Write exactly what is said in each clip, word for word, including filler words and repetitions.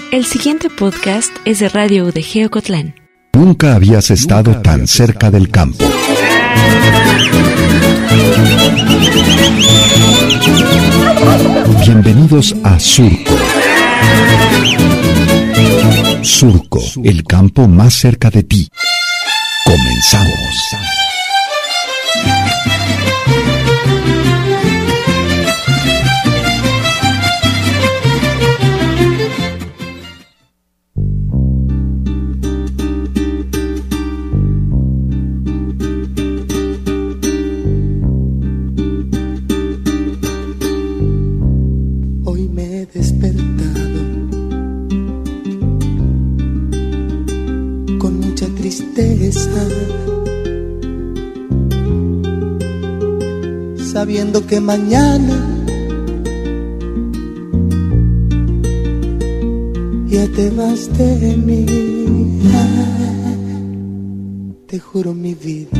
El siguiente podcast es de Radio U D G Ocotlán. Nunca habías estado Nunca tan cerca estado del campo. Bienvenidos a Surco. Surco, el campo más cerca de ti. Comenzamos. Sabiendo que mañana ya te vas de mí. Te juro mi vida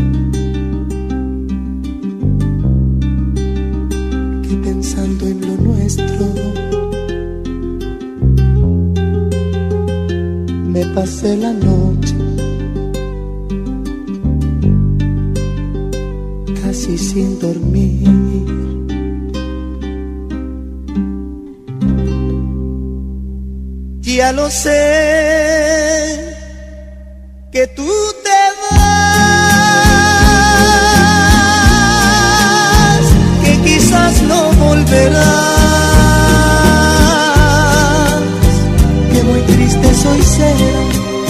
que pensando en lo nuestro me pasé la noche casi sin dormir. Ya lo sé, que tú te vas, que quizás no volverás, que muy triste soy será.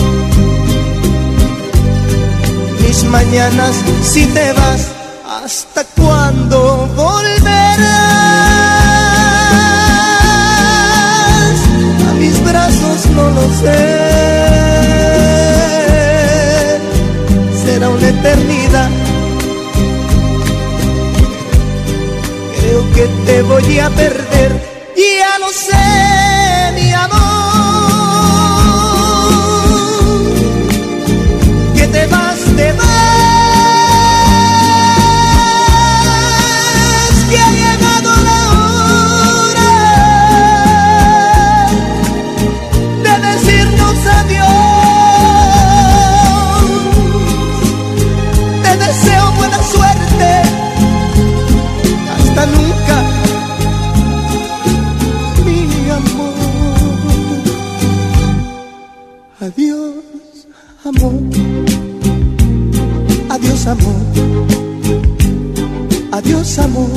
Mis mañanas si te vas, ¿hasta cuándo volverás? A mis brazos no lo sé. Será una eternidad. Creo que te voy a perder. Ya lo sé, mi amor, que te vas, te vas. Nunca, mi amor. Adiós, amor. Adiós, amor. Adiós, amor.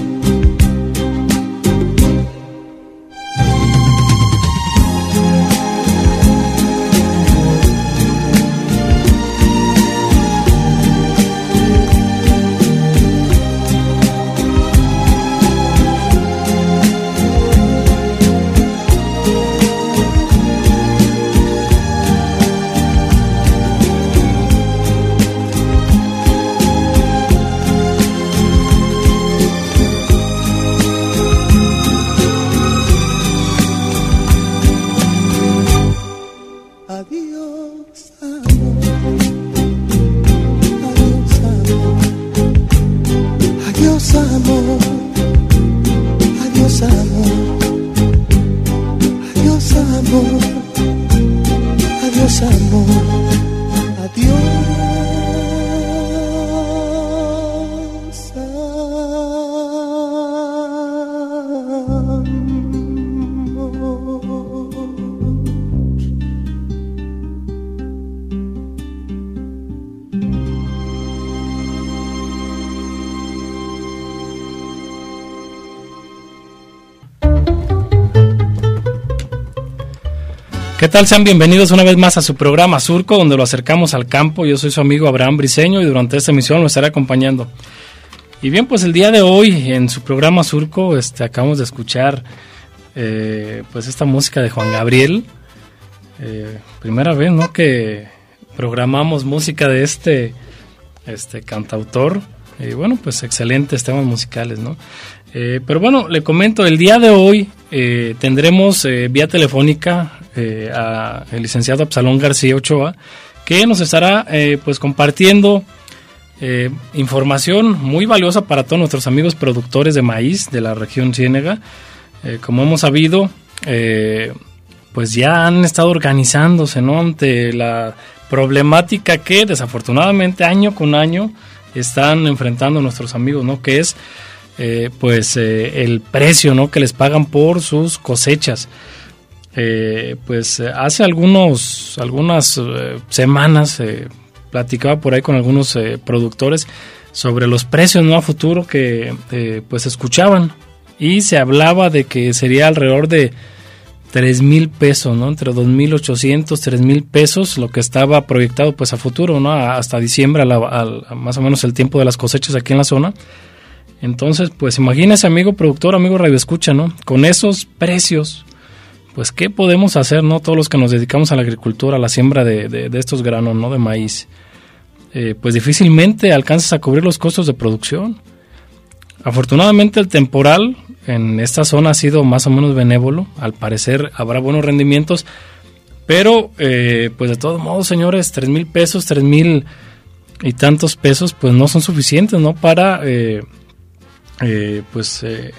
¿Qué tal? Sean bienvenidos una vez más a su programa Surco, donde lo acercamos al campo. Yo soy su amigo Abraham Briceño y durante esta emisión lo estaré acompañando. Y bien, pues el día de hoy en su programa Surco este, acabamos de escuchar eh, pues esta música de Juan Gabriel. Eh, primera vez, ¿no?, que programamos música de este, este cantautor. Y bueno, pues excelentes temas musicales, ¿no? Eh, pero bueno, le comento, el día de hoy eh, tendremos eh, vía telefónica eh, a el licenciado Absalón García Ochoa, que nos estará eh, pues compartiendo eh, información muy valiosa para todos nuestros amigos productores de maíz de la región Ciénega. Eh, como hemos sabido, eh, pues ya han estado organizándose, ¿no? Ante la problemática que desafortunadamente año con año están enfrentando nuestros amigos, ¿no? Que es eh, pues eh, el precio, ¿no? Que les pagan por sus cosechas. Eh, pues eh, hace algunos algunas eh, semanas eh, platicaba por ahí con algunos eh, productores sobre los precios, ¿no? A futuro que eh, pues escuchaban, y se hablaba de que sería alrededor de tres mil pesos, ¿no? Entre dos mil ochocientos, tres mil pesos, lo que estaba proyectado pues a futuro, ¿no? Hasta diciembre, a la, a, a más o menos el tiempo de las cosechas aquí en la zona. Entonces, pues imagínese, amigo productor, amigo radioescucha, ¿no? Con esos precios, pues ¿qué podemos hacer, no? Todos los que nos dedicamos a la agricultura, a la siembra de, de, de estos granos, ¿no? De maíz. Eh, pues difícilmente alcanzas a cubrir los costos de producción. Afortunadamente el temporal en esta zona ha sido más o menos benévolo. Al parecer habrá buenos rendimientos, pero eh, pues de todos modos, señores, tres mil pesos, tres mil y tantos pesos, pues no son suficientes, ¿no? Para eh, eh, pues eh,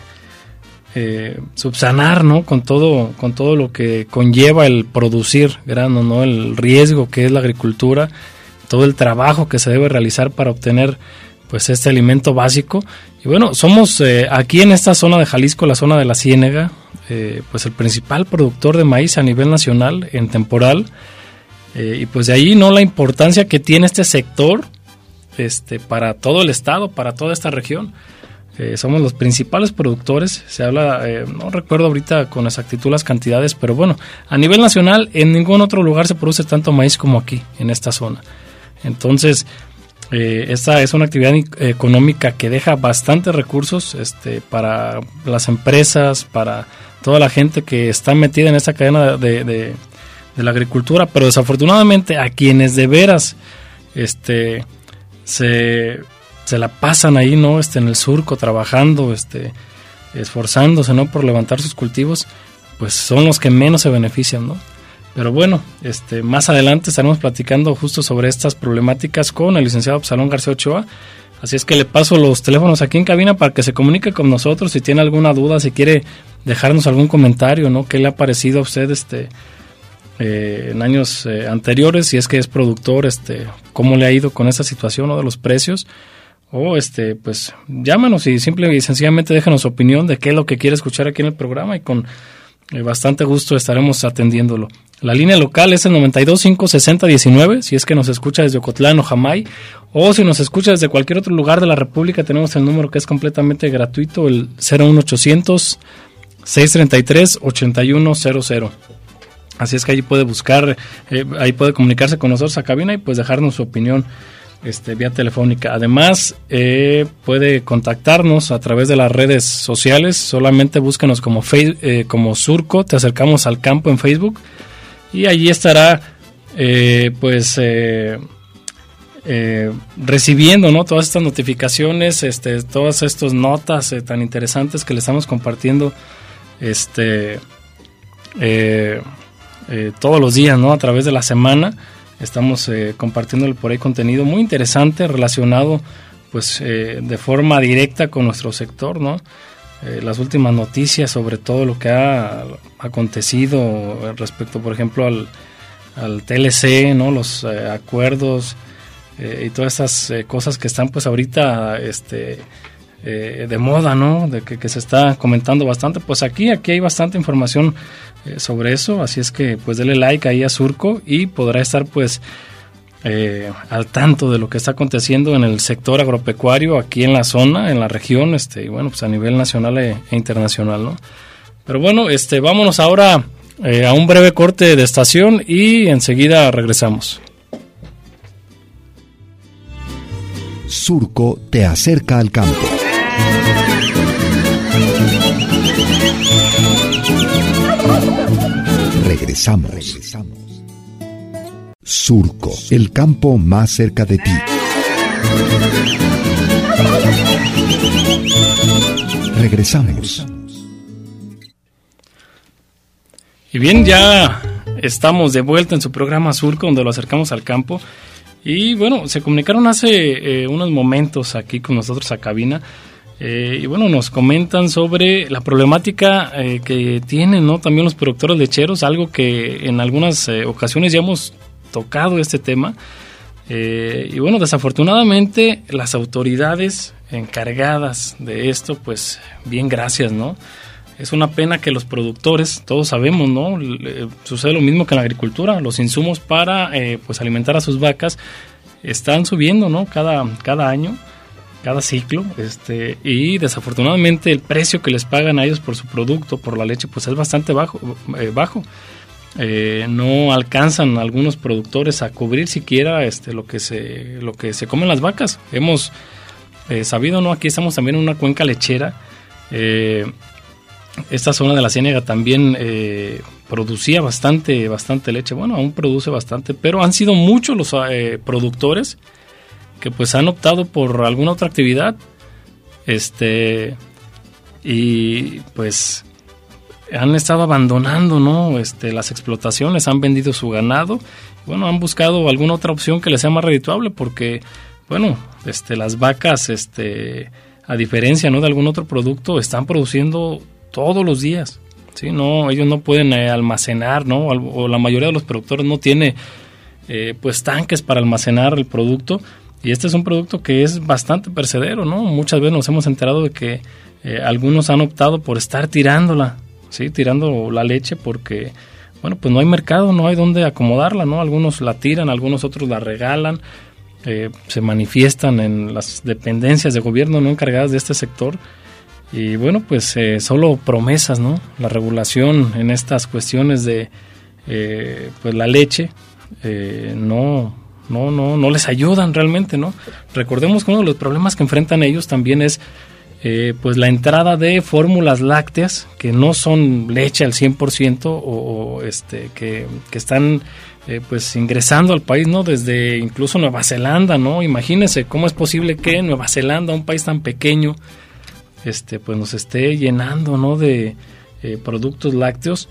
eh, subsanar, ¿no? Con todo, con todo lo que conlleva el producir grano, ¿no? El riesgo que es la agricultura, todo el trabajo que se debe realizar para obtener pues este alimento básico. Y bueno, somos eh, aquí en esta zona de Jalisco, la zona de la Ciénega, eh, pues el principal productor de maíz a nivel nacional en temporal, eh, y pues de ahí, ¿no? La importancia que tiene este sector este para todo el estado, para toda esta región. Eh, somos los principales productores. Se habla, eh, no recuerdo ahorita con exactitud las cantidades, pero bueno, a nivel nacional en ningún otro lugar se produce tanto maíz como aquí, en esta zona. Entonces, Eh, esta es una actividad económica que deja bastantes recursos este, para las empresas, para toda la gente que está metida en esta cadena de, de, de la agricultura, pero desafortunadamente a quienes de veras este, se, se la pasan ahí, ¿no? Este, en el surco trabajando, este, esforzándose, ¿no? Por levantar sus cultivos, pues son los que menos se benefician, ¿no? Pero bueno, este, más adelante estaremos platicando justo sobre estas problemáticas con el licenciado Absalón García Ochoa. Así es que le paso los teléfonos aquí en cabina para que se comunique con nosotros si tiene alguna duda, si quiere dejarnos algún comentario, ¿no? ¿Qué le ha parecido a usted este, eh, en años eh, anteriores? Si es que es productor, este, ¿cómo le ha ido con esta situación, ¿no? De los precios? O este, pues llámanos y simple y sencillamente déjanos su opinión de qué es lo que quiere escuchar aquí en el programa, y con eh, bastante gusto estaremos atendiéndolo. La línea local es el noventa y dos, cinco, sesenta, diecinueve, si es que nos escucha desde Ocotlán o Jamay, o si nos escucha desde cualquier otro lugar de la República, tenemos el número que es completamente gratuito, el cero uno ochocientos, seiscientos treinta y tres, ochenta y uno cero cero. Así es que ahí puede buscar, eh, ahí puede comunicarse con nosotros a cabina y pues dejarnos su opinión este, vía telefónica. Además, eh, puede contactarnos a través de las redes sociales, solamente búsquenos como, face, eh, como Surco, Te Acercamos al Campo en Facebook. Y allí estará eh, pues eh, eh, recibiendo, ¿no? Todas estas notificaciones, este, todas estas notas eh, tan interesantes que le estamos compartiendo este eh, eh, todos los días, ¿no? A través de la semana estamos eh, compartiéndole por ahí contenido muy interesante relacionado pues eh, de forma directa con nuestro sector, ¿no? Eh, las últimas noticias sobre todo lo que ha acontecido respecto, por ejemplo, al, al T L C, ¿no? Los eh, acuerdos eh, y todas estas eh, cosas que están pues ahorita este, eh, de moda, ¿no? De que, que se está comentando bastante. Pues aquí, aquí hay bastante información eh, sobre eso, así es que pues dele like ahí a Surco y podrá estar pues Eh, al tanto de lo que está aconteciendo en el sector agropecuario aquí en la zona, en la región, este, y bueno, pues a nivel nacional e, e internacional, ¿no? Pero bueno, este, vámonos ahora eh, a un breve corte de estación y enseguida regresamos. Surco te acerca al campo. Regresamos. Regresamos. Surco, el campo más cerca de ti. Regresamos. Y bien, ya estamos de vuelta en su programa Surco, donde lo acercamos al campo. Y bueno, se comunicaron hace eh, unos momentos aquí con nosotros a cabina Eh, y bueno, nos comentan sobre la problemática eh, que tienen, ¿no?, también los productores lecheros, algo que en algunas eh, ocasiones ya hemos tocado este tema. Eh, y bueno, desafortunadamente las autoridades encargadas de esto, pues bien, gracias, ¿no? Es una pena que los productores, todos sabemos, ¿no? Le, sucede lo mismo que en la agricultura, los insumos para eh, pues alimentar a sus vacas están subiendo, ¿no? Cada, cada año, cada ciclo, este, y desafortunadamente el precio que les pagan a ellos por su producto, por la leche, pues es bastante bajo, eh, bajo. Eh, no alcanzan algunos productores a cubrir siquiera este, lo que se, lo que se comen las vacas. Hemos eh, sabido, ¿no? Aquí estamos también en una cuenca lechera. Eh, esta zona de la Ciénega también eh, producía bastante, bastante leche. Bueno, aún produce bastante, pero han sido muchos los eh, productores que pues han optado por alguna otra actividad, este, y pues han estado abandonando, ¿no?, este, las explotaciones, han vendido su ganado, bueno, han buscado alguna otra opción que les sea más redituable, porque, bueno, este, las vacas, este, a diferencia, ¿no?, de algún otro producto, están produciendo todos los días, ¿sí? No, ellos no pueden eh, almacenar, ¿no?, o, o la mayoría de los productores no tiene, eh, pues, tanques para almacenar el producto. Y este es un producto que es bastante perecedero, ¿no? Muchas veces nos hemos enterado de que eh, algunos han optado por estar tirándola, ¿sí? Tirando la leche porque, bueno, pues no hay mercado, no hay dónde acomodarla, ¿no? Algunos la tiran, algunos otros la regalan, eh, se manifiestan en las dependencias de gobierno no encargadas de este sector. Y bueno, pues eh, solo promesas, ¿no? La regulación en estas cuestiones de eh, pues la leche eh, no... No, no, no les ayudan realmente, ¿no? Recordemos que uno de los problemas que enfrentan ellos también es eh, pues la entrada de fórmulas lácteas que no son leche al cien por ciento o, o este que, que están eh, pues ingresando al país, ¿no? Desde incluso Nueva Zelanda, ¿no? Imagínense cómo es posible que Nueva Zelanda, un país tan pequeño, este pues nos esté llenando, ¿no?, de eh, productos lácteos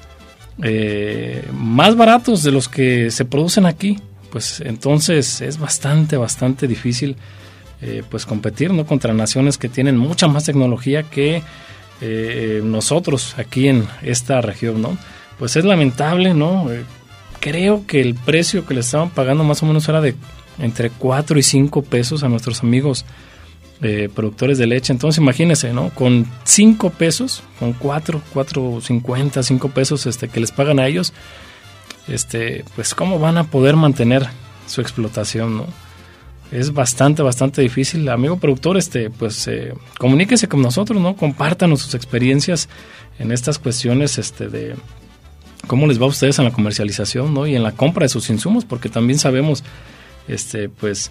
eh, más baratos de los que se producen aquí. Pues entonces es bastante, bastante difícil eh, pues competir, ¿no?, contra naciones que tienen mucha más tecnología que eh, nosotros aquí en esta región, ¿no? Pues es lamentable, ¿no? Eh, creo que el precio que le estaban pagando más o menos era de entre cuatro y cinco pesos a nuestros amigos eh, productores de leche. Entonces imagínense, ¿no? Con cinco pesos, con cuatro, cuatro cincuenta, cinco pesos este, que les pagan a ellos, Este, pues cómo van a poder mantener su explotación, ¿no? Es bastante, bastante difícil. Amigo productor, este, pues eh, comuníquese con nosotros, ¿no? Compártanos sus experiencias en estas cuestiones, este, de cómo les va a ustedes en la comercialización, ¿no? Y en la compra de sus insumos, porque también sabemos, este, pues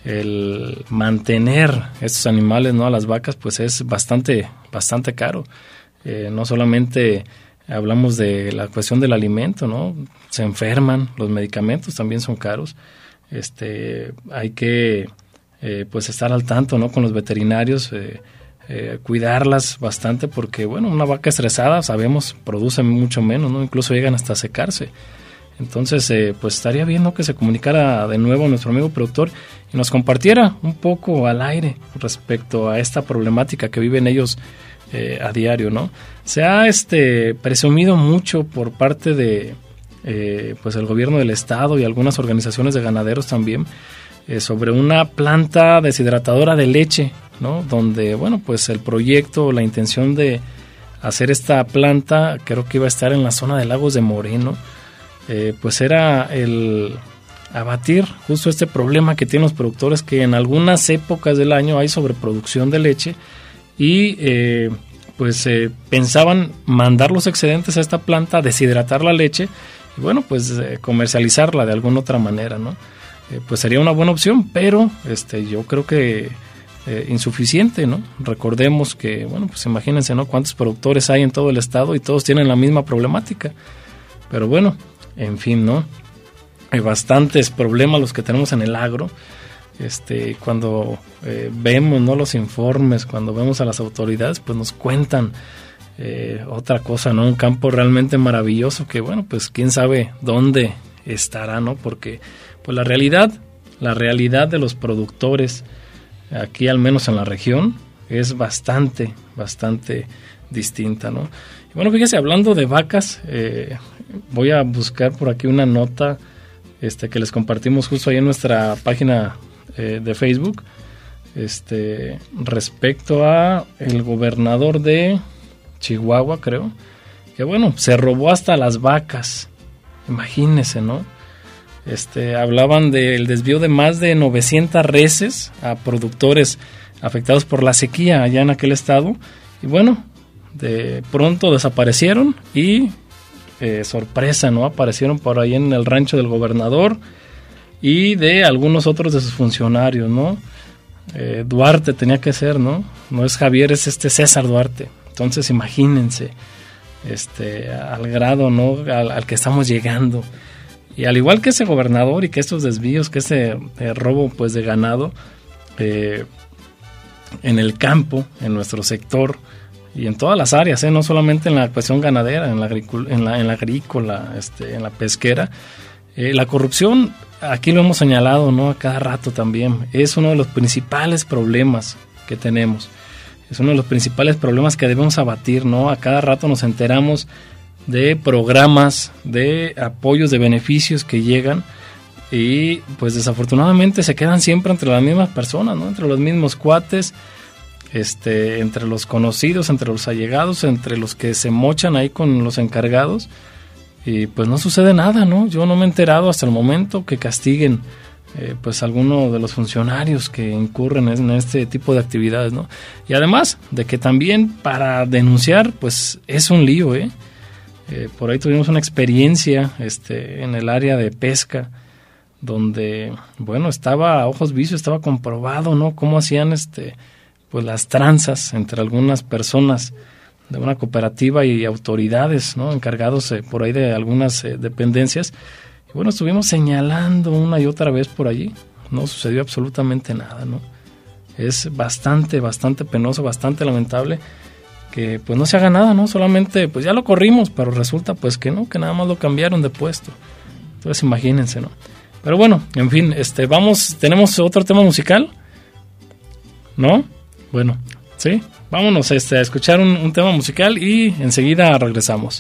el mantener estos animales, ¿no?, a las vacas, pues es bastante, bastante caro. Eh, no solamente hablamos de la cuestión del alimento, ¿no? Se enferman, los medicamentos también son caros. Este, hay que eh, pues estar al tanto, ¿no?, con los veterinarios, eh, eh, cuidarlas bastante porque, bueno, una vaca estresada, sabemos, produce mucho menos, ¿no? Incluso llegan hasta secarse. Entonces, eh, pues estaría bien, ¿no?, que se comunicara de nuevo nuestro amigo productor y nos compartiera un poco al aire respecto a esta problemática que viven ellos Eh, a diario, ¿no? Se ha este presumido mucho por parte de eh, pues el gobierno del estado y algunas organizaciones de ganaderos también eh, sobre una planta deshidratadora de leche, ¿no? Donde, bueno, pues el proyecto, la intención de hacer esta planta, creo que iba a estar en la zona de Lagos de Moreno, eh, pues era el abatir justo este problema que tienen los productores, que en algunas épocas del año hay sobreproducción de leche y eh, pues eh, pensaban mandar los excedentes a esta planta, deshidratar la leche y bueno, pues eh, comercializarla de alguna otra manera, ¿no? Eh, pues sería una buena opción, pero este yo creo que eh, insuficiente, ¿no? Recordemos que, bueno, pues imagínense, ¿no?, cuántos productores hay en todo el estado y todos tienen la misma problemática. Pero bueno, en fin, ¿no? Hay bastantes problemas los que tenemos en el agro. Este, cuando eh, vemos, ¿no?, los informes, cuando vemos a las autoridades, pues nos cuentan eh, otra cosa, ¿no? Un campo realmente maravilloso que, bueno, pues quién sabe dónde estará, ¿no? Porque pues la realidad, la realidad de los productores aquí, al menos en la región, es bastante, bastante distinta, ¿no? Y bueno, fíjese, hablando de vacas, eh, voy a buscar por aquí una nota este, que les compartimos justo ahí en nuestra página eh, de Facebook, este, respecto a el gobernador de Chihuahua, creo, que bueno, se robó hasta las vacas, imagínense, ¿no? Este, hablaban del desvío de más de novecientas reses a productores afectados por la sequía allá en aquel estado, y bueno, de pronto desaparecieron y eh, sorpresa, ¿no? Aparecieron por ahí en el rancho del gobernador y de algunos otros de sus funcionarios, ¿no? Eh, Duarte tenía que ser, ¿no? No es Javier, es este César Duarte. Entonces imagínense, este, al grado, ¿no? Al, al que estamos llegando. Y al igual que ese gobernador y que estos desvíos, que ese eh, robo pues de ganado eh, en el campo, en nuestro sector y en todas las áreas, ¿eh? No solamente en la cuestión ganadera, en la, agricul- en la, en la agrícola, este, en la pesquera. Eh, la corrupción, aquí lo hemos señalado, ¿no? A cada rato también, es uno de los principales problemas que tenemos. Es uno de los principales problemas que debemos abatir, ¿no? A cada rato nos enteramos de programas, de apoyos, de beneficios que llegan y pues desafortunadamente se quedan siempre entre las mismas personas, ¿no? Entre los mismos cuates, este, entre los conocidos, entre los allegados, entre los que se mochan ahí con los encargados y pues no sucede nada, ¿no? Yo no me he enterado hasta el momento que castiguen eh, pues alguno de los funcionarios que incurren en este tipo de actividades, ¿no? Y además de que también para denunciar pues es un lío, ¿eh? Eh, por ahí tuvimos una experiencia este, en el área de pesca donde, bueno, estaba a ojos vistos, estaba comprobado, ¿no? Cómo hacían este, pues las tranzas entre algunas personas de una cooperativa y autoridades, ¿no? Encargados eh, por ahí de algunas eh, dependencias. Y bueno, estuvimos señalando una y otra vez por allí, no sucedió absolutamente nada, ¿no? Es bastante, bastante penoso, bastante lamentable que pues no se haga nada, ¿no? Solamente pues ya lo corrimos, pero resulta pues que no, que nada más lo cambiaron de puesto. Entonces imagínense, ¿no? Pero bueno, en fin, este vamos, tenemos otro tema musical, ¿no? Bueno, sí, vámonos este, a escuchar un, un tema musical y enseguida regresamos.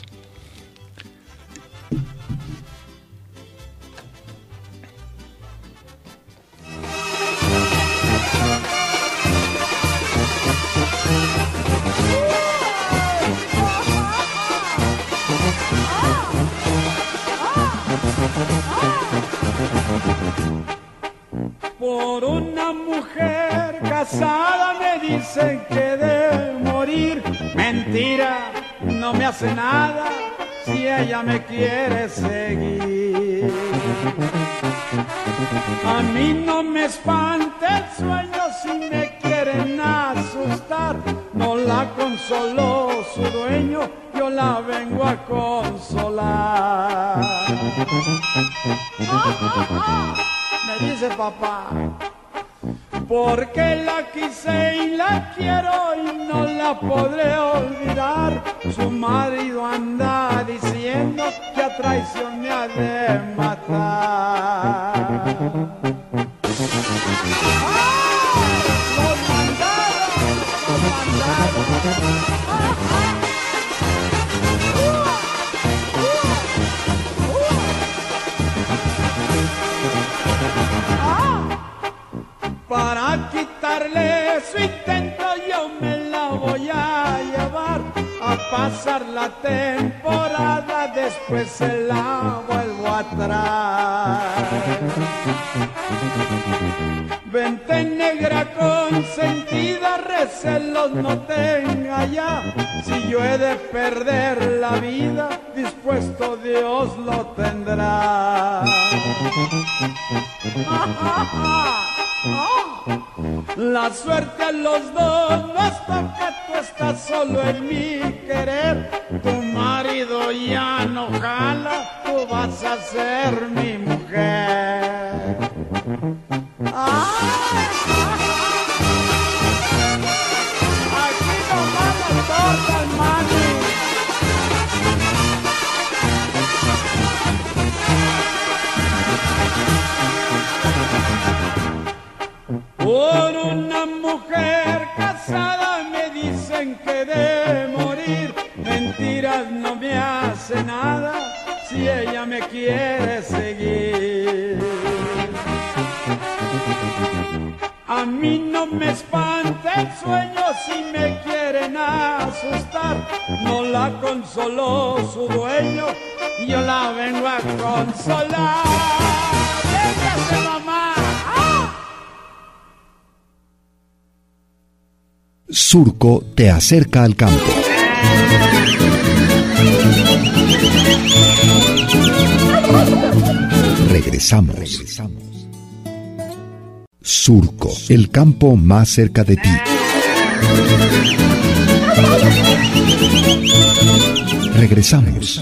Por una mujer casada me dicen que de morir. Mentira, no me hace nada si ella me quiere seguir. A mí no me espanta el sueño si me quieren asustar. No la consoló su dueño, yo la vengo a consolar. Me dice papá, porque la quise y la quiero y no la podré olvidar. Su marido anda diciendo que a traición me ha de matar. ¡Ah! ¡Los mandaron! ¡Los mandaron! Para quitarle su intento yo me la voy a llevar a pasar la temporada, después se la vuelvo a traer. Vente negra consentida, recelos no tenga ya, si yo he de perder la vida, dispuesto Dios lo tendrá. La suerte a los dos nos toca, tú estás solo en mi querer. Tu marido ya no jala, tú vas a ser mi mujer. ¡Ah! Aquí nomás nos tocan, mami. Por una mujer casada veras no me hace nada si ella me quiere seguir. A mí no me espanta el sueño si me quieren asustar. No la consoló su dueño, yo la vengo a consolar. ¡Déjate, mamá! ¡Ah! Surco te acerca al campo. Regresamos. Regresamos. Surco, el campo más cerca de ti. Regresamos.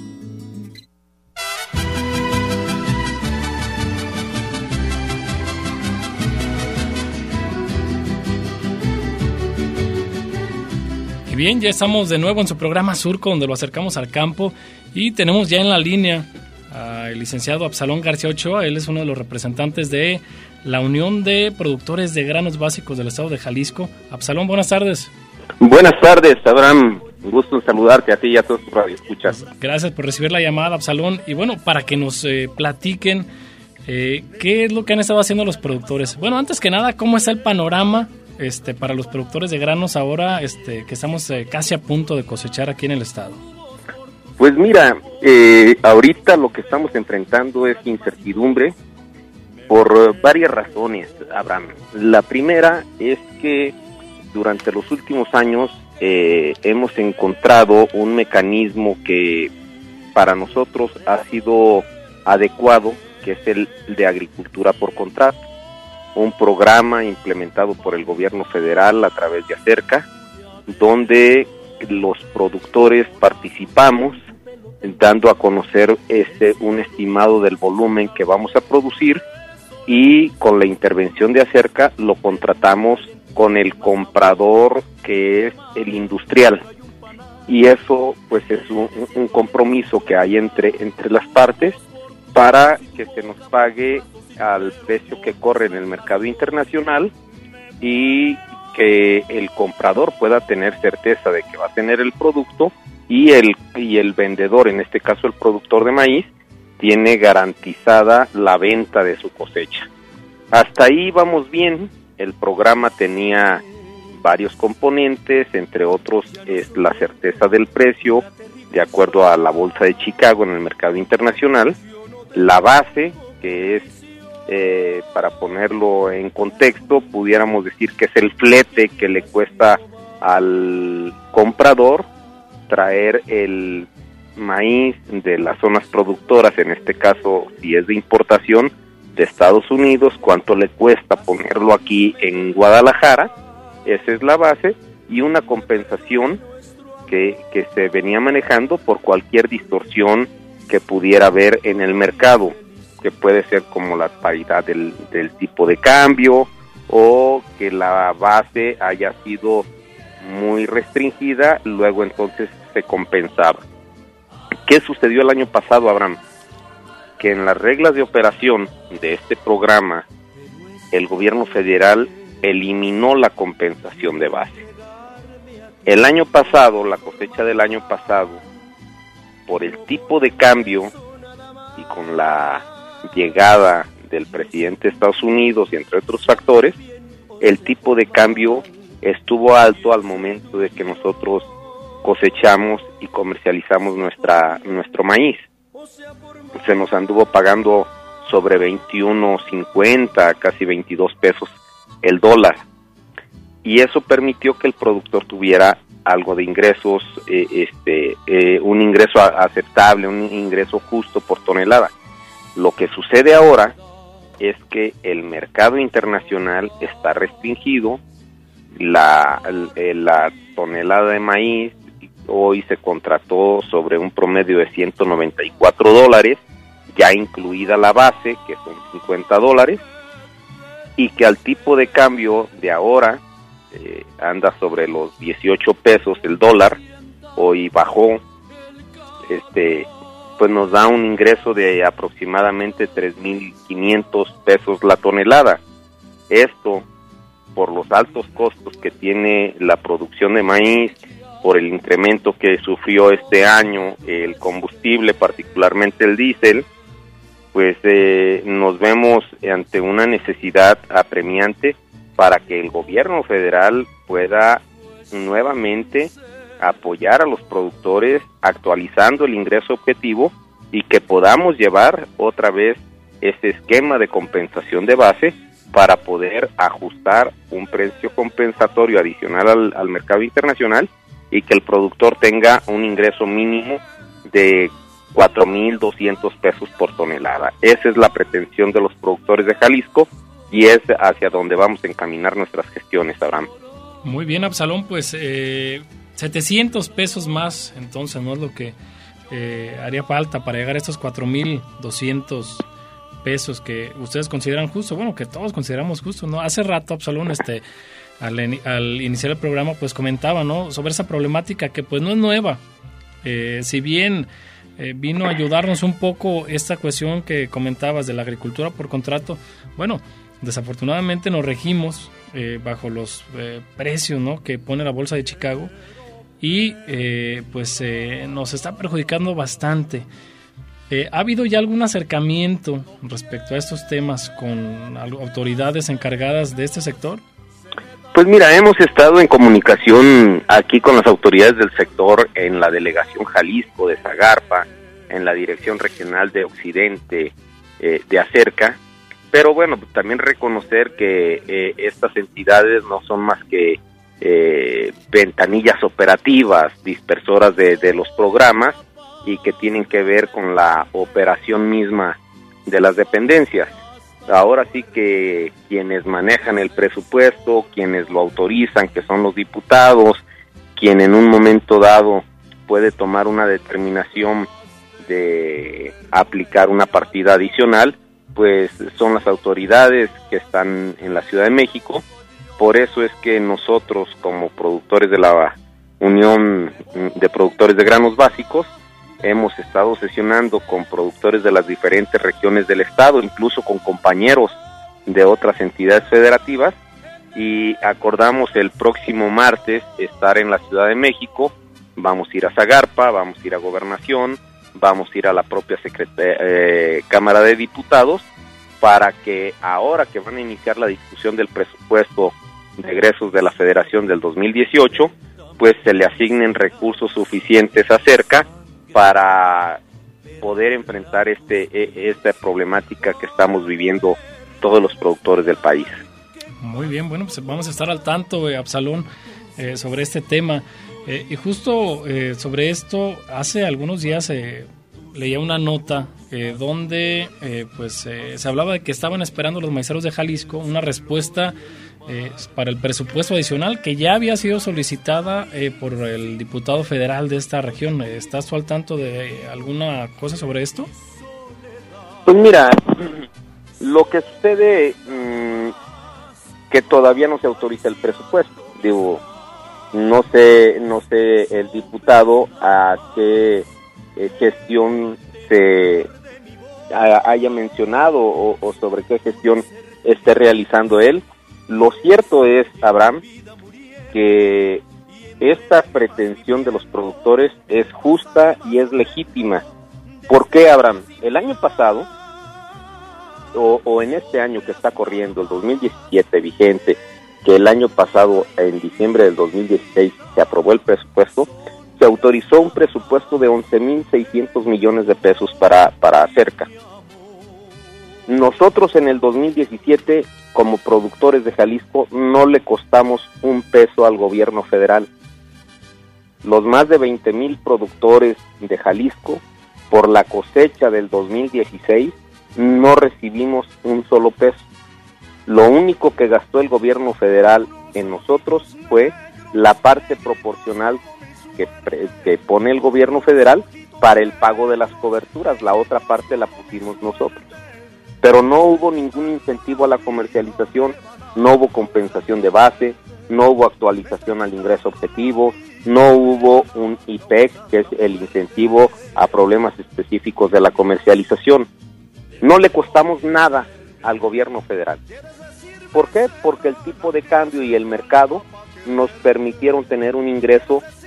Y bien, ya estamos de nuevo en su programa Surco, donde lo acercamos al campo, y tenemos ya en la línea al licenciado Absalón García Ochoa. Él es uno de los representantes de la Unión de Productores de Granos Básicos del Estado de Jalisco. Absalón, buenas tardes. Buenas tardes, Abraham. Un gusto en saludarte a ti y a todos tus radioescuchas. Gracias por recibir la llamada, Absalón. Y bueno, para que nos eh, platiquen eh, qué es lo que han estado haciendo los productores. Bueno, antes que nada, ¿cómo está el panorama este, para los productores de granos ahora este, que estamos eh, casi a punto de cosechar aquí en el estado? Pues mira, eh, ahorita lo que estamos enfrentando es incertidumbre por varias razones, Abraham. La primera es que durante los últimos años eh, hemos encontrado un mecanismo que para nosotros ha sido adecuado, que es el de agricultura por contrato, un programa implementado por el gobierno federal a través de Acerca, donde los productores participamos dando a conocer este un estimado del volumen que vamos a producir, y con la intervención de Acerca lo contratamos con el comprador, que es el industrial, y eso pues es un, un compromiso que hay entre entre las partes para que se nos pague al precio que corre en el mercado internacional y que el comprador pueda tener certeza de que va a tener el producto, y el y el vendedor, en este caso el productor de maíz, tiene garantizada la venta de su cosecha. Hasta ahí vamos bien. El programa tenía varios componentes, entre otros es la certeza del precio de acuerdo a la bolsa de Chicago en el mercado internacional, la base, que es eh, para ponerlo en contexto, pudiéramos decir que es el flete que le cuesta al comprador traer el maíz de las zonas productoras, en este caso si es de importación de Estados Unidos, cuánto le cuesta ponerlo aquí en Guadalajara. Esa es la base, y una compensación que, que se venía manejando por cualquier distorsión que pudiera haber en el mercado, que puede ser como la paridad del, del tipo de cambio, o que la base haya sido muy restringida, luego entonces se compensaba. ¿Qué sucedió el año pasado, Abraham? Que en las reglas de operación de este programa, el gobierno federal eliminó la compensación de base. El año pasado, la cosecha del año pasado, por el tipo de cambio y con la llegada del presidente de Estados Unidos y entre otros factores, el tipo de cambio estuvo alto al momento de que nosotros cosechamos y comercializamos nuestra nuestro maíz. Se nos anduvo pagando sobre veintiuno cincuenta, casi veintidós pesos el dólar, y eso permitió que el productor tuviera algo de ingresos, eh, este eh, un ingreso a- aceptable, un ingreso justo por tonelada. Lo que sucede ahora es que el mercado internacional está restringido. La, la tonelada de maíz hoy se contrató sobre un promedio de ciento noventa y cuatro dólares, ya incluida la base, que son cincuenta dólares, y que al tipo de cambio de ahora eh, anda sobre los dieciocho pesos el dólar. Hoy bajó, este pues nos da un ingreso de aproximadamente tres mil quinientos pesos la tonelada. Esto por los altos costos que tiene la producción de maíz por el incremento que sufrió este año el combustible, particularmente el diésel, pues eh, nos vemos ante una necesidad apremiante para que el gobierno federal pueda nuevamente apoyar a los productores actualizando el ingreso objetivo y que podamos llevar otra vez ese esquema de compensación de base para poder ajustar un precio compensatorio adicional al, al mercado internacional y que el productor tenga un ingreso mínimo de cuatro mil doscientos pesos por tonelada. Esa es la pretensión de los productores de Jalisco y es hacia donde vamos a encaminar nuestras gestiones, Abraham. Muy bien, Absalón, pues eh, setecientos pesos más, entonces, ¿no? Es lo que eh, haría falta para llegar a estos cuatro mil doscientos pesos que ustedes consideran justo, bueno, que todos consideramos justo, ¿no? Hace rato, Absalón, este, al, al iniciar el programa, pues comentaba, ¿no? Sobre esa problemática que pues no es nueva. Eh, si bien eh, vino a ayudarnos un poco esta cuestión que comentabas de la agricultura por contrato, bueno, desafortunadamente nos regimos eh, bajo los eh, precios, ¿no? que pone la Bolsa de Chicago y eh, pues eh, nos está perjudicando bastante. Eh, ¿Ha habido ya algún acercamiento respecto a estos temas con autoridades encargadas de este sector? Pues mira, hemos estado en comunicación aquí con las autoridades del sector en la delegación Jalisco de Zagarpa, en la dirección regional de Occidente eh, de Acerca, pero bueno, también reconocer que eh, estas entidades no son más que eh, ventanillas operativas, dispersoras de, de los programas y que tienen que ver con la operación misma de las dependencias. Ahora sí que quienes manejan el presupuesto, quienes lo autorizan, que son los diputados, quien en un momento dado puede tomar una determinación de aplicar una partida adicional, pues son las autoridades que están en la Ciudad de México. Por eso es que nosotros, como productores de la Unión de Productores de Granos Básicos, hemos estado sesionando con productores de las diferentes regiones del estado, incluso con compañeros de otras entidades federativas, y acordamos el próximo martes estar en la Ciudad de México. Vamos a ir a Zagarpa, vamos a ir a Gobernación, vamos a ir a la propia Secret- eh, Cámara de Diputados, para que ahora que van a iniciar la discusión del presupuesto de egresos de la Federación del dos mil dieciocho, pues se le asignen recursos suficientes a Cerca para poder enfrentar este esta problemática que estamos viviendo todos los productores del país. Muy bien, bueno, pues vamos a estar al tanto, eh, Absalón, eh, sobre este tema. Eh, y justo eh, sobre esto, hace algunos días eh, leía una nota eh, donde eh, pues eh, se hablaba de que estaban esperando los maiceros de Jalisco una respuesta Eh, para el presupuesto adicional que ya había sido solicitada eh, por el diputado federal de esta región. ¿Estás tú al tanto de alguna cosa sobre esto? Pues mira, lo que sucede mmm, que todavía no se autoriza el presupuesto. Digo, no sé, no sé el diputado a qué eh, gestión se a, haya mencionado o, o sobre qué gestión esté realizando él. Lo cierto es, Abraham, que esta pretensión de los productores es justa y es legítima. ¿Por qué, Abraham? El año pasado, o, o en este año que está corriendo, el dos mil diecisiete vigente, que el año pasado, en diciembre del dos mil dieciséis, se aprobó el presupuesto, se autorizó un presupuesto de once mil seiscientos millones de pesos para, para Cerca. Nosotros en el dos mil diecisiete, como productores de Jalisco, no le costamos un peso al gobierno federal. Los más de veinte mil productores de Jalisco, por la cosecha del dos mil dieciséis, no recibimos un solo peso. Lo único que gastó el gobierno federal en nosotros fue la parte proporcional que, que pone el gobierno federal para el pago de las coberturas. La otra parte la pusimos nosotros. Pero no hubo ningún incentivo a la comercialización, no hubo compensación de base, no hubo actualización al ingreso objetivo, no hubo un I P E C, que es el incentivo a problemas específicos de la comercialización. No le costamos nada al gobierno federal. ¿Por qué? Porque el tipo de cambio y el mercado nos permitieron tener un ingreso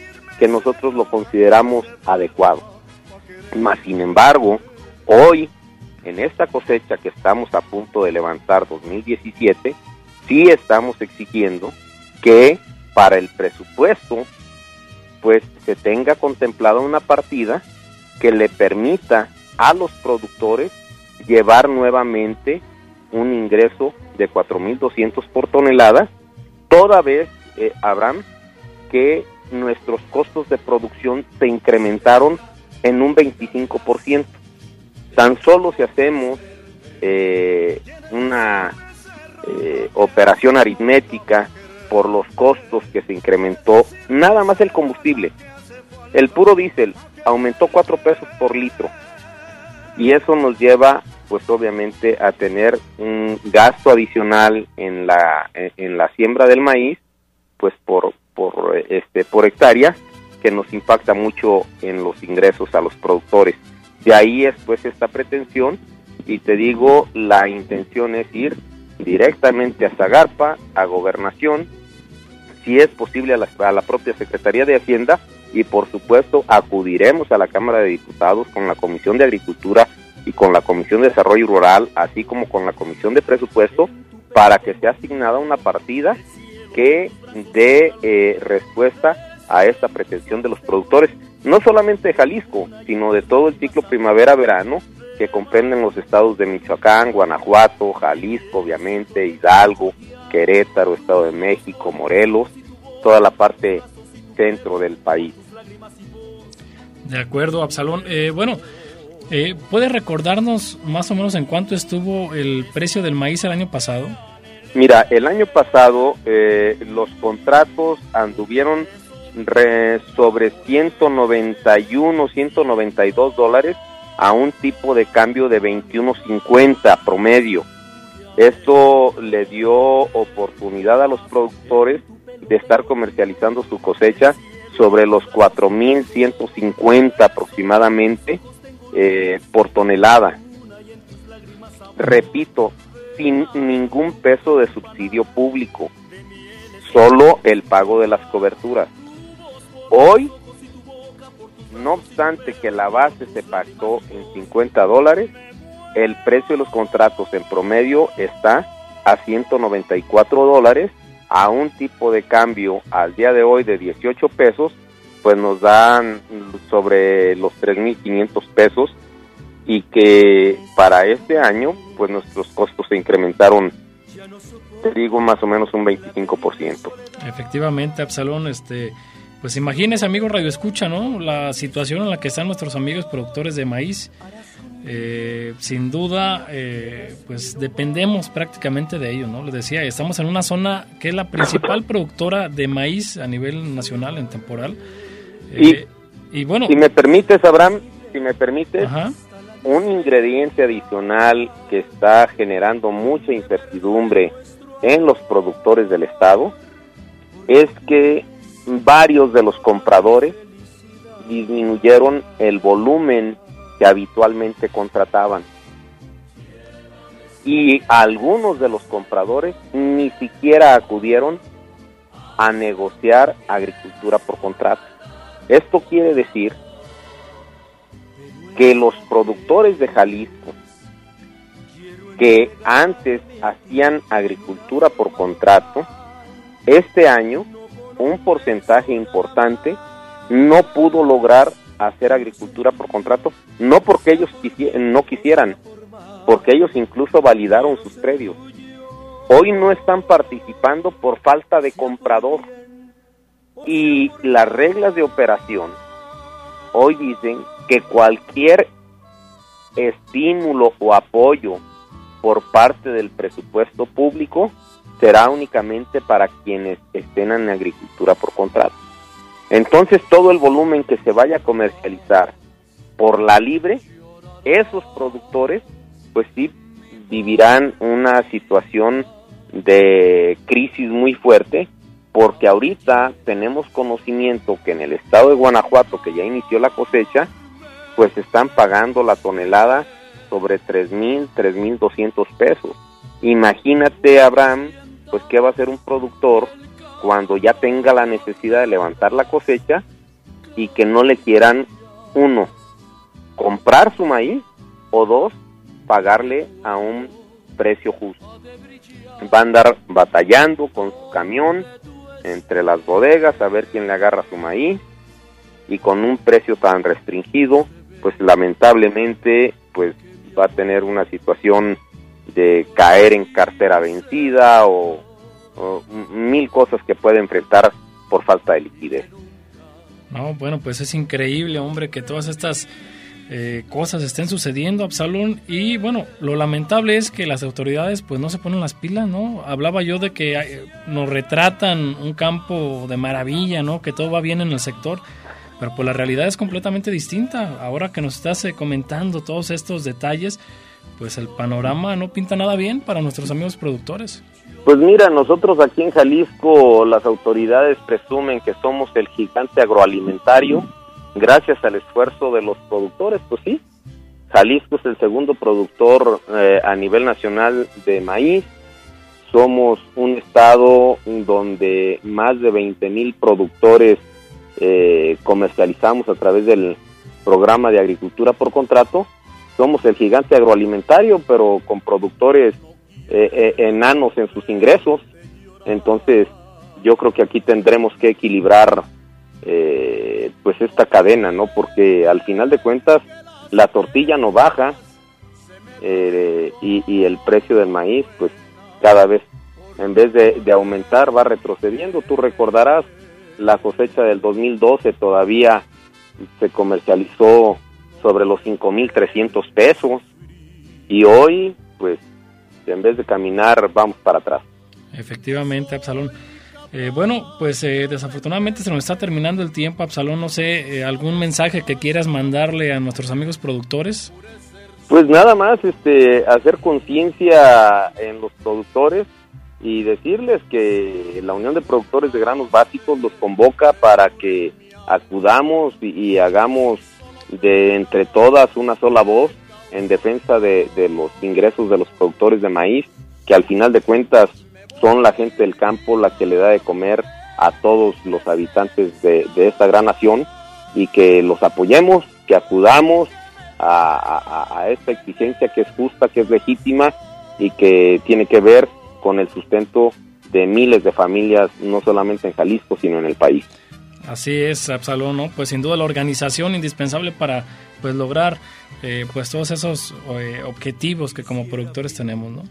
que nosotros lo consideramos adecuado. Mas, sin embargo, hoy, en esta cosecha que estamos a punto de levantar dos mil diecisiete, sí estamos exigiendo que para el presupuesto pues se tenga contemplada una partida que le permita a los productores llevar nuevamente un ingreso de cuatro mil doscientos por tonelada, toda vez, eh, Abraham, que nuestros costos de producción se incrementaron en un veinticinco por ciento. Tan solo si hacemos eh, una eh, operación aritmética por los costos que se incrementó, nada más el combustible, el puro diésel aumentó cuatro pesos por litro, y eso nos lleva pues obviamente a tener un gasto adicional en la en la siembra del maíz, pues por por este por hectárea, que nos impacta mucho en los ingresos a los productores. De ahí es pues esta pretensión, y te digo, la intención es ir directamente a Zagarpa, a Gobernación, si es posible a la, a la propia Secretaría de Hacienda, y por supuesto acudiremos a la Cámara de Diputados con la Comisión de Agricultura y con la Comisión de Desarrollo Rural, así como con la Comisión de Presupuesto, para que sea asignada una partida que dé eh, respuesta a esta pretensión de los productores, no solamente de Jalisco, sino de todo el ciclo primavera-verano, que comprenden los estados de Michoacán, Guanajuato, Jalisco, obviamente, Hidalgo, Querétaro, Estado de México, Morelos, toda la parte centro del país. De acuerdo, Absalón. Eh, bueno, eh, ¿puedes recordarnos más o menos en cuánto estuvo el precio del maíz el año pasado? Mira, el año pasado eh, los contratos anduvieron re, sobre ciento noventa y uno, ciento noventa y dos dólares a un tipo de cambio de veintiuno cincuenta promedio. Esto le dio oportunidad a los productores de estar comercializando su cosecha sobre los cuatro mil ciento cincuenta aproximadamente eh, por tonelada. Repito, sin ningún peso de subsidio público, solo el pago de las coberturas. Hoy, no obstante que la base se pactó en cincuenta dólares, el precio de los contratos en promedio está a ciento noventa y cuatro dólares, a un tipo de cambio al día de hoy de dieciocho pesos, pues nos dan sobre los tres mil quinientos pesos, y que para este año pues nuestros costos se incrementaron, te digo, más o menos un veinticinco por ciento. Efectivamente, Absalón, este, pues imagínese, amigo Radio Escucha, ¿no?, la situación en la que están nuestros amigos productores de maíz. Eh, sin duda, eh, pues dependemos prácticamente de ello, ¿no? Les decía, estamos en una zona que es la principal productora de maíz a nivel nacional en temporal. Eh, y, y bueno, si me permites, Abraham, si me permites, ajá. Un ingrediente adicional que está generando mucha incertidumbre en los productores del estado es que varios de los compradores disminuyeron el volumen que habitualmente contrataban, y algunos de los compradores ni siquiera acudieron a negociar agricultura por contrato. Esto quiere decir que los productores de Jalisco, que antes hacían agricultura por contrato, este año un porcentaje importante no pudo lograr hacer agricultura por contrato, no porque ellos quisi- no quisieran, porque ellos incluso validaron sus predios. Hoy no están participando por falta de comprador, y las reglas de operación hoy dicen que cualquier estímulo o apoyo por parte del presupuesto público será únicamente para quienes estén en agricultura por contrato. Entonces, todo el volumen que se vaya a comercializar por la libre, esos productores, pues sí, vivirán una situación de crisis muy fuerte, porque ahorita tenemos conocimiento que en el estado de Guanajuato, que ya inició la cosecha, pues están pagando la tonelada sobre tres mil, tres mil doscientos pesos. Imagínate, Abraham, pues qué va a hacer un productor cuando ya tenga la necesidad de levantar la cosecha y que no le quieran, uno, comprar su maíz, o dos, pagarle a un precio justo. Va a andar batallando con su camión entre las bodegas a ver quién le agarra su maíz, y con un precio tan restringido, pues lamentablemente pues va a tener una situación de caer en cartera vencida o, o mil cosas que puede enfrentar por falta de liquidez. No, bueno, pues es increíble, hombre, que todas estas eh, cosas estén sucediendo, Absalón, y bueno, lo lamentable es que las autoridades pues no se ponen las pilas, ¿no? Hablaba yo de que eh, nos retratan un campo de maravilla, ¿no? Que todo va bien en el sector, pero pues la realidad es completamente distinta. Ahora que nos estás eh, comentando todos estos detalles, pues el panorama no pinta nada bien para nuestros amigos productores. Pues mira, nosotros aquí en Jalisco, las autoridades presumen que somos el gigante agroalimentario, gracias al esfuerzo de los productores. Pues sí, Jalisco es el segundo productor eh, a nivel nacional de maíz. Somos un estado donde más de veinte mil productores eh, comercializamos a través del programa de agricultura por contrato. Somos el gigante agroalimentario, pero con productores eh, eh, enanos en sus ingresos. Entonces, yo creo que aquí tendremos que equilibrar eh, pues esta cadena, ¿no? Porque al final de cuentas, la tortilla no baja eh, y, y el precio del maíz, pues cada vez, en vez de, de aumentar, va retrocediendo. Tú recordarás, la cosecha del dos mil doce todavía se comercializó sobre los cinco mil trescientos pesos, y hoy, pues, en vez de caminar, vamos para atrás. Efectivamente, Absalón. Eh, bueno, pues eh, desafortunadamente se nos está terminando el tiempo, Absalón. No sé, eh, ¿algún mensaje que quieras mandarle a nuestros amigos productores? Pues nada más, este, hacer conciencia en los productores y decirles que la Unión de Productores de Granos Básicos los convoca para que acudamos y, y hagamos de entre todas una sola voz en defensa de, de los ingresos de los productores de maíz, que al final de cuentas son la gente del campo la que le da de comer a todos los habitantes de, de esta gran nación, y que los apoyemos, que acudamos a, a, a esta exigencia que es justa, que es legítima y que tiene que ver con el sustento de miles de familias, no solamente en Jalisco, sino en el país. Así es, Absalón, ¿no? Pues sin duda la organización indispensable para pues lograr eh, pues todos esos eh, objetivos que como productores tenemos, ¿no?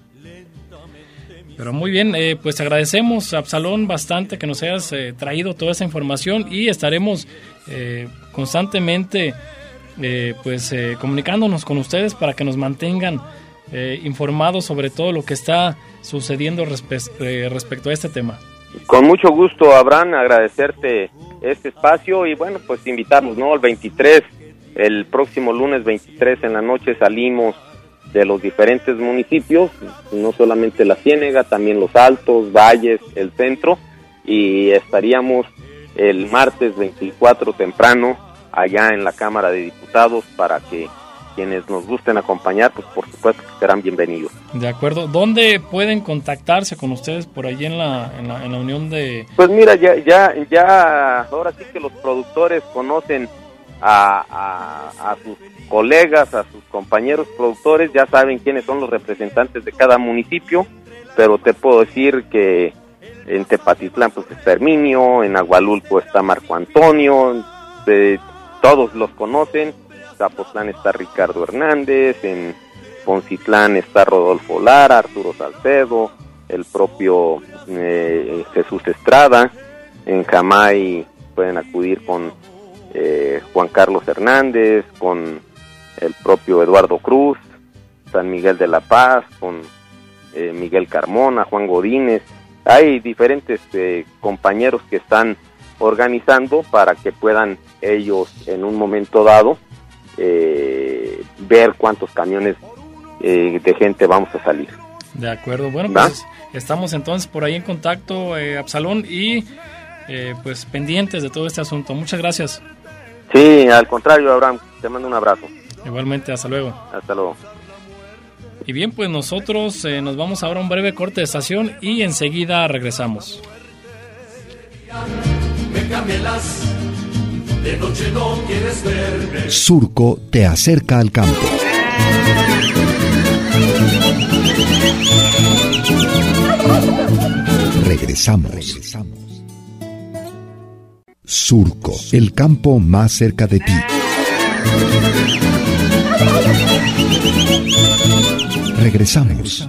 Pero muy bien, eh, pues agradecemos, Absalón, bastante que nos hayas eh, traído toda esa información, y estaremos eh, constantemente eh, pues eh, comunicándonos con ustedes para que nos mantengan eh, informados sobre todo lo que está sucediendo respe- eh, respecto a este tema. Con mucho gusto, Abraham, agradecerte este espacio y bueno, pues invitarnos, ¿no? El veintitrés, el próximo lunes veintitrés en la noche salimos de los diferentes municipios, no solamente la Ciénega, también los Altos, Valles, el centro, y estaríamos el martes veinticuatro temprano allá en la Cámara de Diputados para que quienes nos gusten acompañar, pues por supuesto que serán bienvenidos. De acuerdo. ¿Dónde pueden contactarse con ustedes por allí en la, en la, en la unión de...? Pues mira, ya ya ya ahora sí que los productores conocen a, a, a sus colegas, a sus compañeros productores, ya saben quiénes son los representantes de cada municipio, pero te puedo decir que en Tepatitlán pues está Herminio, en Agualulco está Marco Antonio, de, todos los conocen. Zapotlán está Ricardo Hernández, en Poncitlán está Rodolfo Lara, Arturo Salcedo, el propio eh, Jesús Estrada, en Jamay pueden acudir con eh, Juan Carlos Hernández, con el propio Eduardo Cruz, San Miguel de la Paz, con eh, Miguel Carmona, Juan Godínez. Hay diferentes eh, compañeros que están organizando para que puedan ellos en un momento dado Eh, ver cuántos camiones eh, de gente vamos a salir. De acuerdo, bueno, ¿Va? Pues estamos entonces por ahí en contacto, eh, Absalón, y eh, pues pendientes de todo este asunto. Muchas gracias. Sí, al contrario, Abraham, te mando un abrazo. Igualmente, hasta luego. Hasta luego. Y bien, pues nosotros eh, nos vamos ahora a un breve corte de estación y enseguida regresamos. Me cambié las de noche no quieres verme. Surco te acerca al campo. Regresamos. Regresamos. Surco, el campo más cerca de ti. Regresamos.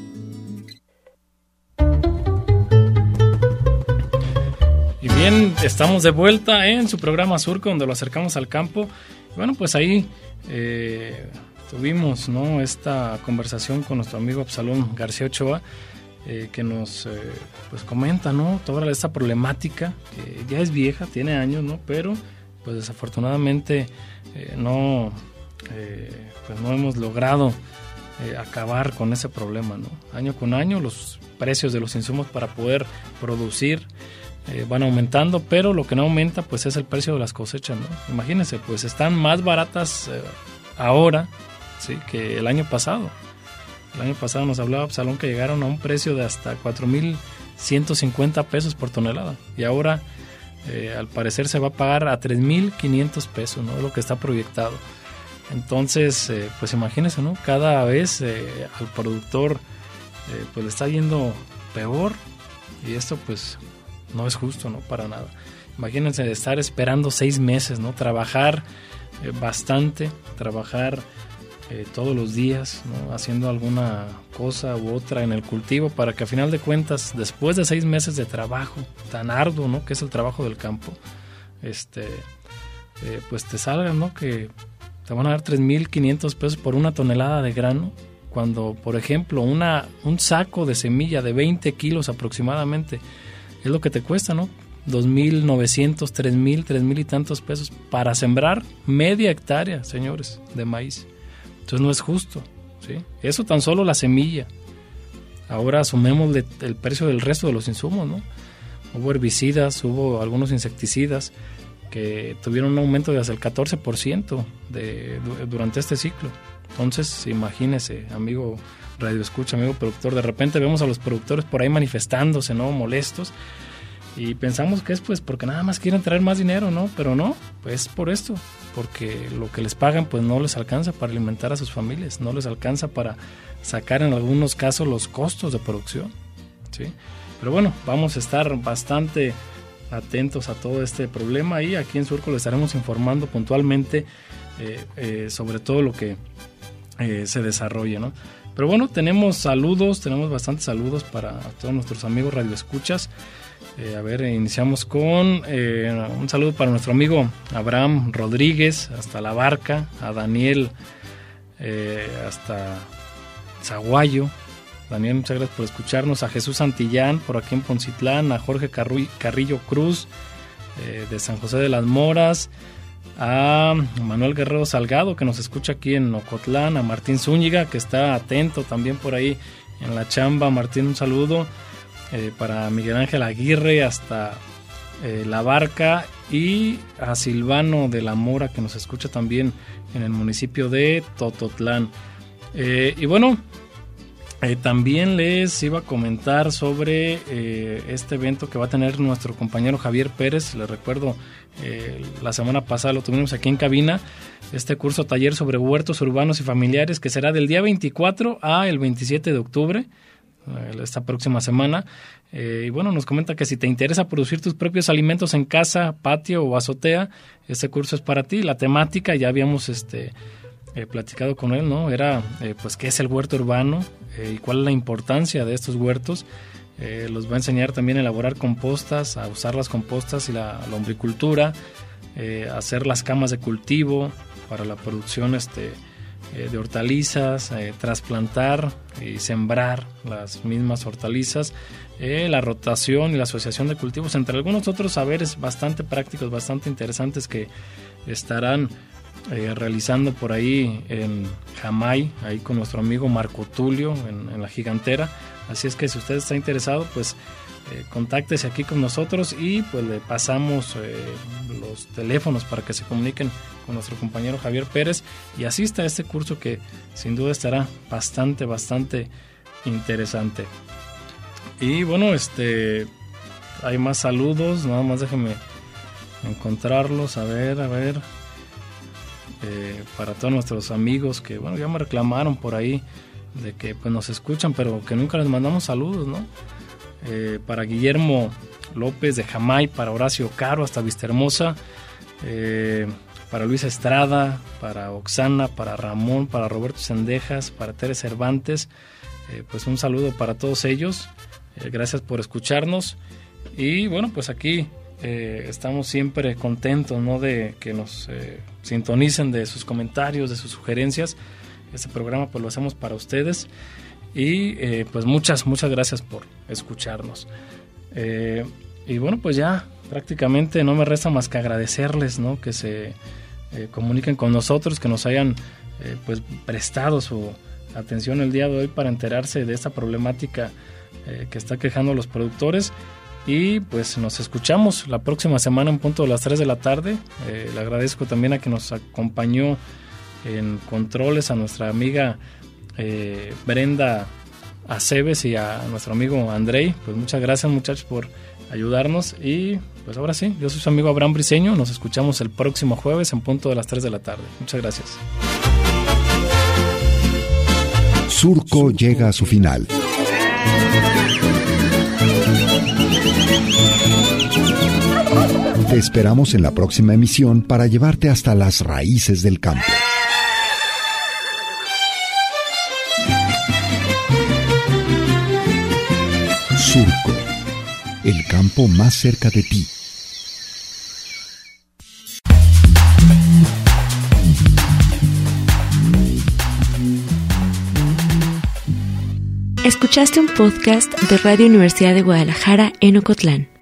Y bien, estamos de vuelta en su programa Surco, donde lo acercamos al campo. Y bueno, pues ahí eh, tuvimos, ¿no?, esta conversación con nuestro amigo Absalón García Ochoa, eh, que nos eh, pues comenta, ¿no?, toda esta problemática que ya es vieja, tiene años, ¿no?, pero pues desafortunadamente eh, no, eh, pues no hemos logrado eh, acabar con ese problema, ¿no? Año con año los precios de los insumos para poder producir eh, van aumentando, pero lo que no aumenta pues es el precio de las cosechas, ¿no? Imagínense, pues están más baratas eh, ahora, ¿sí?, que el año pasado. El año pasado nos hablaba Absalón que llegaron a un precio de hasta cuatro mil ciento cincuenta pesos por tonelada, y ahora eh, al parecer se va a pagar a tres mil quinientos pesos, ¿no?, lo que está proyectado. Entonces, eh, pues imagínense, ¿no?, cada vez eh, al productor eh, pues le está yendo peor, y esto pues no es justo, ¿no?, para nada. Imagínense de estar esperando seis meses, ¿no?, trabajar eh, bastante, trabajar eh, todos los días, ¿no?, haciendo alguna cosa u otra en el cultivo, para que a final de cuentas, después de seis meses de trabajo tan arduo, ¿no?, que es el trabajo del campo, este, eh, pues te salga, ¿no?, que te van a dar tres mil quinientos pesos por una tonelada de grano, cuando, por ejemplo, una, un saco de semilla de veinte kilos aproximadamente es lo que te cuesta, ¿no?, dos mil novecientos, tres mil, tres mil y tantos pesos para sembrar media hectárea, señores, de maíz. Entonces no es justo, ¿sí? Eso tan solo la semilla. Ahora sumémosle el precio del resto de los insumos, ¿no? Hubo herbicidas, hubo algunos insecticidas que tuvieron un aumento de hasta el catorce por ciento de, durante este ciclo. Entonces, imagínese, amigo radio escucha, amigo productor, de repente vemos a los productores por ahí manifestándose, ¿no?, molestos, y pensamos que es pues porque nada más quieren traer más dinero, ¿no? Pero no, pues por esto, porque lo que les pagan pues no les alcanza para alimentar a sus familias, no les alcanza para sacar en algunos casos los costos de producción, ¿sí? Pero bueno, vamos a estar bastante atentos a todo este problema, y aquí en Surco les estaremos informando puntualmente eh, eh, sobre todo lo que eh, se desarrolla, ¿no? Pero bueno, tenemos saludos, tenemos bastantes saludos para todos nuestros amigos radioescuchas. Eh, a ver, iniciamos con eh, un saludo para nuestro amigo Abraham Rodríguez, hasta La Barca, a Daniel eh, hasta Zaguayo. Daniel, muchas gracias por escucharnos. A Jesús Santillán, por aquí en Poncitlán, a Jorge Carrillo Cruz, eh, de San José de las Moras, a Manuel Guerrero Salgado, que nos escucha aquí en Ocotlán, a Martín Zúñiga, que está atento también por ahí en la chamba. Martín, un saludo. Eh, para Miguel Ángel Aguirre hasta eh, La Barca, y a Silvano de la Mora, que nos escucha también en el municipio de Tototlán. Eh, y bueno, eh, también les iba a comentar sobre eh, este evento que va a tener nuestro compañero Javier Pérez. Les recuerdo, eh, la semana pasada lo tuvimos aquí en cabina, este curso taller sobre huertos urbanos y familiares, que será del día veinticuatro a el veintisiete de octubre, esta próxima semana. Eh, y bueno, nos comenta que si te interesa producir tus propios alimentos en casa, patio o azotea, este curso es para ti. La temática, ya habíamos este eh, platicado con él, ¿no? Era eh, pues qué es el huerto urbano eh, y cuál es la importancia de estos huertos. Eh, los va a enseñar también a elaborar compostas, a usar las compostas y la lombricultura, eh, a hacer las camas de cultivo para la producción este Eh, de hortalizas, eh, trasplantar y sembrar las mismas hortalizas, eh, la rotación y la asociación de cultivos, entre algunos otros saberes bastante prácticos, bastante interesantes que estarán eh, realizando por ahí en Jamay, ahí con nuestro amigo Marco Tulio en, en la Gigantera. Así es que si usted está interesado, pues eh, contáctese aquí con nosotros y pues le pasamos eh, los teléfonos para que se comuniquen con nuestro compañero Javier Pérez y asista a este curso que sin duda estará bastante, bastante interesante. Y bueno, este hay más saludos, nada más déjenme encontrarlos, a ver, a ver, eh, para todos nuestros amigos que, bueno, ya me reclamaron por ahí de que pues nos escuchan, pero que nunca les mandamos saludos, ¿no? Eh, para Guillermo López de Jamay, para Horacio Caro hasta Vistahermosa, eh, para Luis Estrada, para Oxana, para Ramón, para Roberto Sendejas, para Tere Cervantes, eh, pues un saludo para todos ellos, eh, gracias por escucharnos y bueno, pues aquí eh, estamos siempre contentos, ¿no? De que nos eh, sintonicen, de sus comentarios, de sus sugerencias. Este programa pues lo hacemos para ustedes y eh, pues muchas, muchas gracias por escucharnos. Eh, y bueno, pues ya prácticamente no me resta más que agradecerles, ¿no? Que se eh, comuniquen con nosotros, que nos hayan eh, pues prestado su atención el día de hoy para enterarse de esta problemática eh, que está quejando a los productores. Y pues nos escuchamos la próxima semana en punto de las tres de la tarde. Eh, le agradezco también a que nos acompañó en controles a nuestra amiga eh, Brenda Aceves y a nuestro amigo Andrei. Pues muchas gracias, muchachos, por ayudarnos y pues ahora sí, yo soy su amigo Abraham Briceño, nos escuchamos el próximo jueves en punto de las tres de la tarde. Muchas gracias. Surco llega a su final. Te esperamos en la próxima emisión para llevarte hasta las raíces del campo. Surco, el campo más cerca de ti. Escuchaste un podcast de Radio Universidad de Guadalajara en Ocotlán.